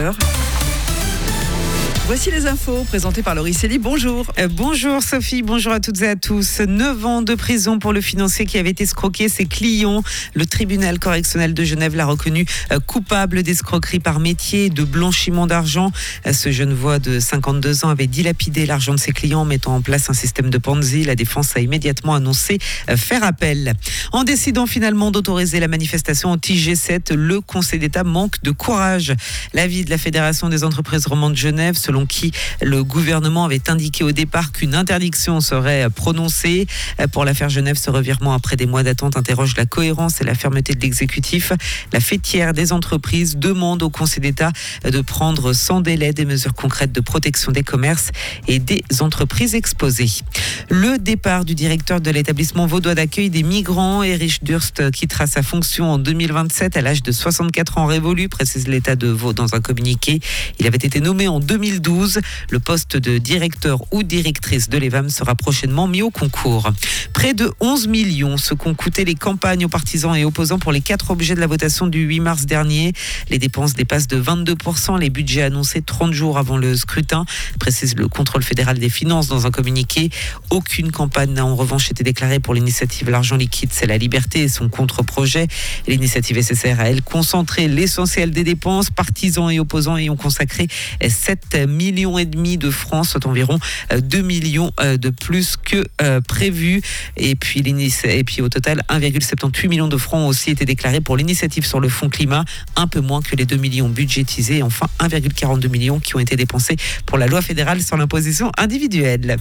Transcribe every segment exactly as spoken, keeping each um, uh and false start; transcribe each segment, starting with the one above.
Voici les infos présentées par Laurie Célie. Bonjour. Euh, bonjour Sophie, bonjour à toutes et à tous. neuf ans de prison pour le financier qui avait escroqué ses clients. Le tribunal correctionnel de Genève l'a reconnu euh, coupable d'escroquerie par métier et de blanchiment d'argent. Euh, ce Genevois de cinquante-deux ans avait dilapidé l'argent de ses clients en mettant en place un système de Ponzi. La défense a immédiatement annoncé euh, faire appel. En décidant finalement d'autoriser la manifestation anti-G sept, le Conseil d'État manque de courage. L'avis de la Fédération des entreprises romandes de Genève, selon qui le gouvernement avait indiqué au départ qu'une interdiction serait prononcée. Pour l'affaire Genève, ce revirement après des mois d'attente interroge la cohérence et la fermeté de l'exécutif. La fêtière des entreprises demande au Conseil d'État de prendre sans délai des mesures concrètes de protection des commerces et des entreprises exposées. Le départ du directeur de l'établissement vaudois d'accueil des migrants, Erich Durst, quittera sa fonction en deux mille vingt-sept à l'âge de soixante-quatre ans révolus, précise l'État de Vaud dans un communiqué. Il avait été nommé en deux mille douze. Le poste de directeur ou directrice de l'E V A M sera prochainement mis au concours. Près de onze millions, ce qu'ont coûté les campagnes aux partisans et opposants pour les quatre objets de la votation du huit mars dernier. Les dépenses dépassent de vingt-deux pour cent les budgets annoncés trente jours avant le scrutin, précise le contrôle fédéral des finances dans un communiqué. Aucune campagne n'a en revanche été déclarée pour l'initiative L'argent liquide, c'est la liberté et son contre-projet. L'initiative S S R a, elle, concentré l'essentiel des dépenses. Partisans et opposants y ont consacré sept millions et demi de francs, soit environ deux millions de plus que prévu. Et puis, et puis au total, un virgule soixante-dix-huit millions de francs ont aussi été déclarés pour l'initiative sur le fonds climat, un peu moins que les deux millions budgétisés. Et enfin, un virgule quarante-deux millions qui ont été dépensés pour la loi fédérale sur l'imposition individuelle.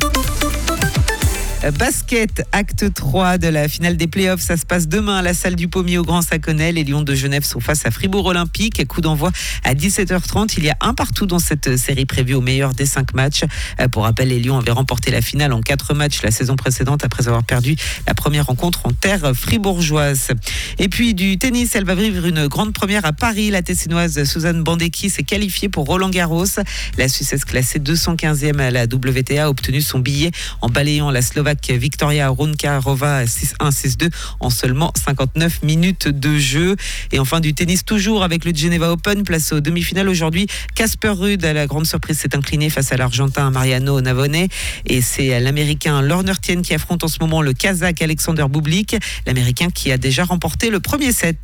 Basket, acte trois de la finale des playoffs. Ça se passe demain à la salle du Pommier au Grand Saconnet. Les Lions de Genève sont face à Fribourg Olympique. Coup d'envoi à dix-sept heures trente. Il y a un partout dans cette série prévue au meilleur des cinq matchs. Pour rappel, les Lions avaient remporté la finale en quatre matchs la saison précédente après avoir perdu la première rencontre en terre fribourgeoise. Et puis du tennis, elle va vivre une grande première à Paris. La Tessinoise Suzanne Bandecki s'est qualifiée pour Roland-Garros. La Suissesse classée deux cent quinzième à la W T A a obtenu son billet en balayant la Slovaque Victoria Runkarova six un six deux en seulement cinquante-neuf minutes de jeu. Et enfin du tennis toujours avec le Geneva Open, place aux demi-finales aujourd'hui. Casper Ruud, à la grande surprise, s'est incliné face à l'Argentin Mariano Navone, et c'est l'Américain Lorner Tien qui affronte en ce moment le Kazakh Alexander Bublik, l'Américain qui a déjà remporté le premier set.